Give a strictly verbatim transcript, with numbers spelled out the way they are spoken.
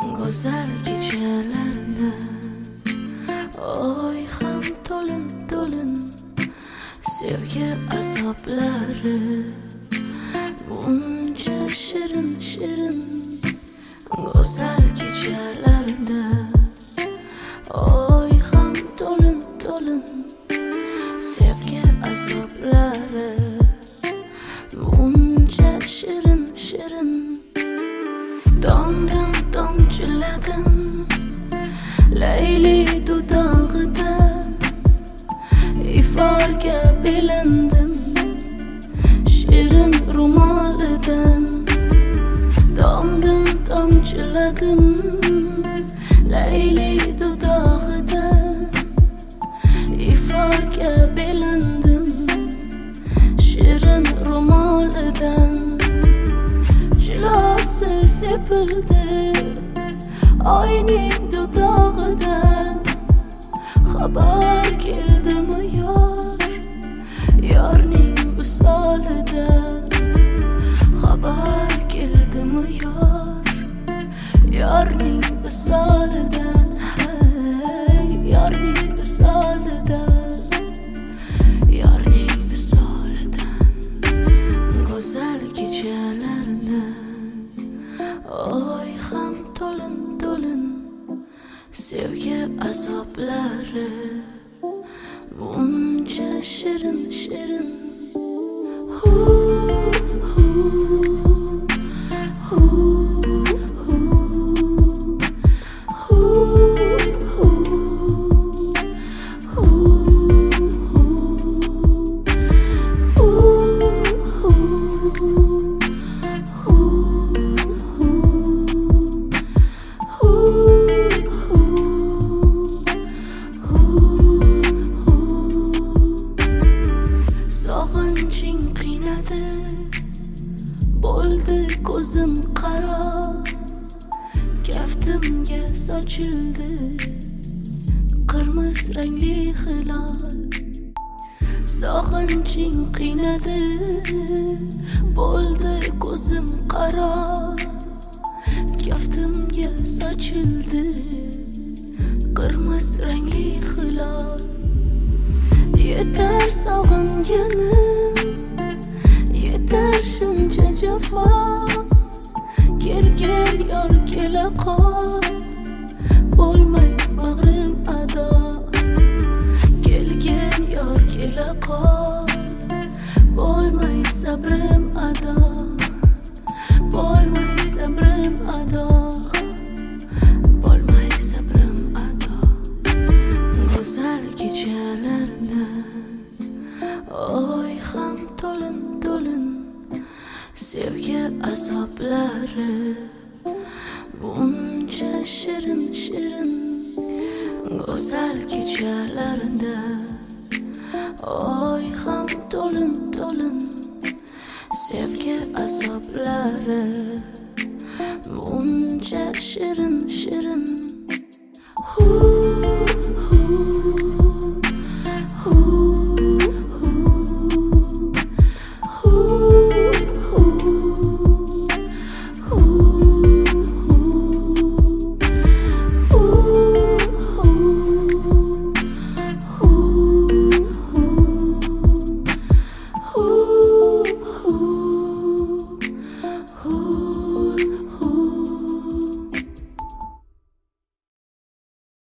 go'zal kechalarda oy ham to'lin to'lin sevgi azoblari buncha shirin shirin go'zal kechalarda oy ham to'lin to'lin sevgi azoblari buncha shirin shirin damdan tomchiladim layli dudog'ida iforga belandim shirin ro'molidan damdan tomchiladim layli dudog'ida iforga belandim shirin ro'molidan jilosi sepildi oyning dudog'idan xabar keldimi yor yorning visolidan xabar keldimi yor yorning visolidan hey yorning visolidan yorning visolidan go'zal kechalarda oy ham to'lin to'lin sevgi azoblari buncha shirin shirin hu hu hu hu hu hu hu sog'inching qiynadi bo'ldi ko'zim qaro kaftimga sochildi qirmiz rangli hilol sog'inching qiynadi bo'ldi ko'zim qaro kaftimga sochildi qirmiz rangli hilol yetar sog'inganim yetar shuncha jafo kelgil yor kela qol bo'lmay bag'rim ado kelgil yor kela qol bo'lmay sabrim ado bo'lmay sabrim ado bo'lmay sabrim ado go'zal kechalarda oy ham to'lin to'lin sevgi azoblari buncha shirin shirin go'zal kechalarda oy ham to'lin to'lin sevgi azoblari buncha shirin shirin